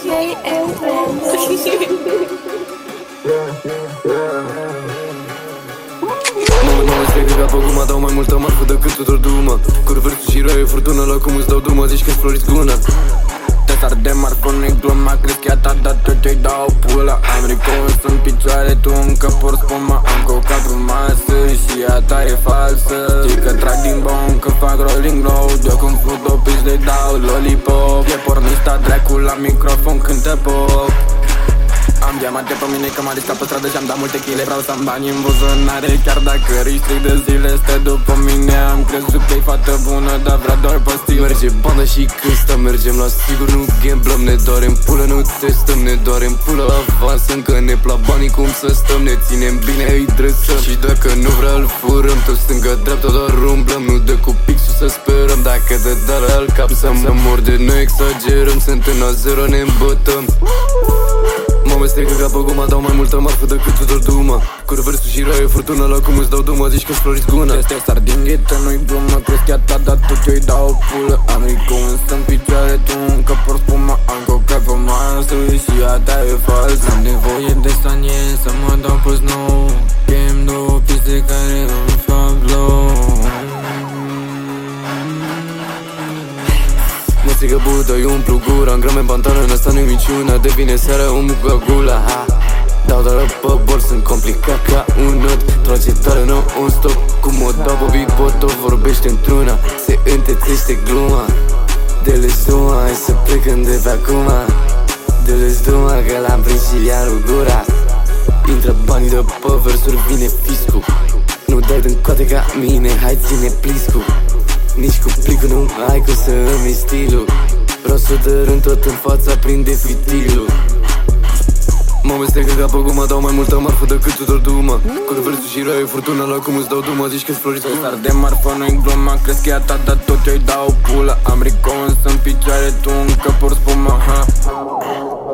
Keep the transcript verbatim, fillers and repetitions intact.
Mă strigă ca pe guma, dau mai multă marfă decât Tudor Duma. Cur versul și răie furtună, la cum îți dau drumă, zici că-ți floriți guna. Te sar de marfă, nu-i gluma, crezi că e a ta, dar tot ce-i dau pula. Am ricons în picioare, tu încă porți spuma. Am cocat pe masă și a ta e falsă. Știi că trag din bon, că fac rolling loud. Eu când fut o pici de dau lollipop. E pornista dracu la microfon când te pop. Am diamante pe mine că m-a riscat pe stradă și am dat multe chile. Vreau să-mi bani în buzunare, chiar dacă risc de zile stă după mine. Am crezut că-i fată bună, dar vrea doar pastile. Merge bandă și când stăm, mergem la sigur, nu gamblăm. Ne doarem pulă, nu testăm, ne doarem pulă. Avansăm că ne plac banii, cum să stăm. Ne ținem bine, îi dresăm. Și dacă nu vrea îl furăm, tot stânga-dreapta doar umblăm. Nu dă cu pixul să sperăm, dacă dă dar al cap să mă morde. Nu exagerăm, sunt în a zero, ne îmbătăm. Mă strică ca pe guma, dau mai multă marfă decât Tudor Duma. Cur versul și răie furtună, la cum îți dau drumă, zici că-ți floriți guna. Te sar din ghetă, nu-i glumă, crezi că e a ta, dar tot ce-i dau pulă. Am ricons în picioare, tu încă porți spuma. Am cocat pe masă și a ta e fals. Am nevoie de stanie să mă dau pe snow. Chem două piste care îmi fac blow. Mă strigă Buda, eu umplu gura. În grame în pantală, în asta nu-i minciuna. Devine seara, o mucă gula, ha. Dau doar pe bord, sunt complicat ca un nod. Trage tare, nu un stop. Cum o dau pe Big Botto, vorbește într-una. Se întețește gluma. Dă-le-ți duma, hai să plecăm de pe acum. Dă-le-ți duma, că l-am prins și i-am rupt gura. Intră banii de pe versuri, vine fiscul. Nu dai din coate ca mine, hai ține pliscu. Nici cu plicul nu ai cum să îmi stilul. Vreau să dărâm tot în fața, prinde fitilul. Mă mestecă ca pe guma, dau mai multă marfă decât Tudor Duma. Cur versul și răie furtună, la cum îți dau drumă, zici că-ți floriți guna. Sar de marfă, nu-i gluma, crezi că e a ta, dar tot ce-i dau pula. Am ricons în picioare, tu încă porți spuma, ha.